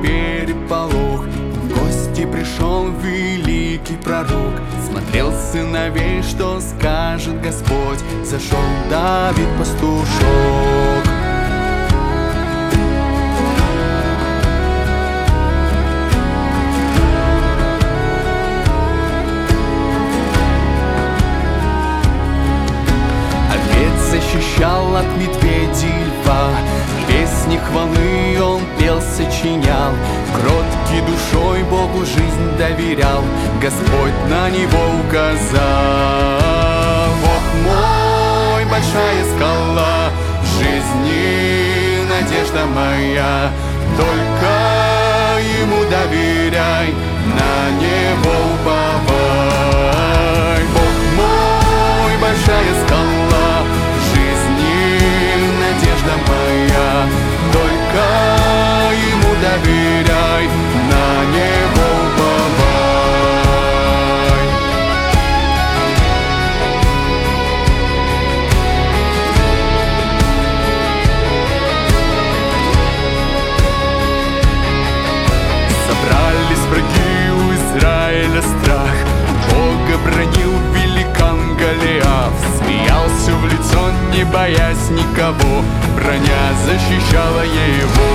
переполох. В гости пришел великий пророк, смотрел сыновей, что скажет Господь. Зашел Давид пастушок. Защищал от медведей и льва, песни хвалы он пел, сочинял. Кроткий душой Богу жизнь доверял, Господь на него указал. Бог мой, большая скала, жизни надежда моя, только Ему доверяй, на Него уповай. Бог мой, большая скала, надежда моя, только Ему доверяй, на Него уповай. Собрались враги у Израиля страх, Бога бранил великан Голиаф. Смеялся в лицо, не боясь никого, броня защищала его.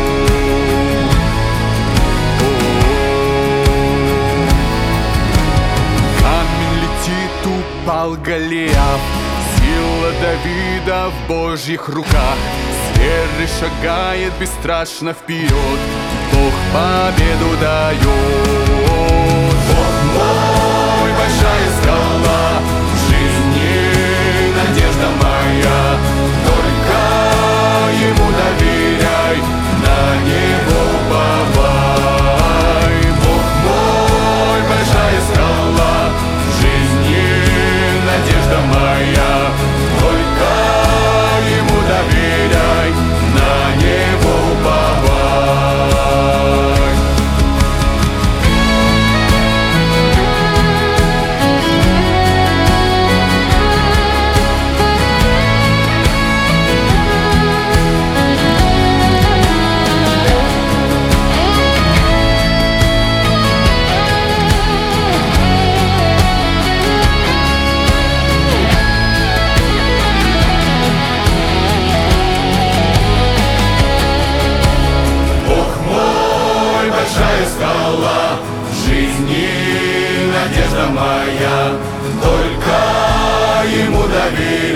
Камень летит, упал Голиаф, сила Давида в Божьих руках. С верой шагает бесстрашно вперед, Бог победу дает. Бог мой, большая скала, жизни надежда моя, только Ему доверяй, на Него уповай. Бог мой, большая скала, жизни надежда моя, только Ему доверяй, на Него уповай. Скала, жизни надежда моя, только Ему доверяй.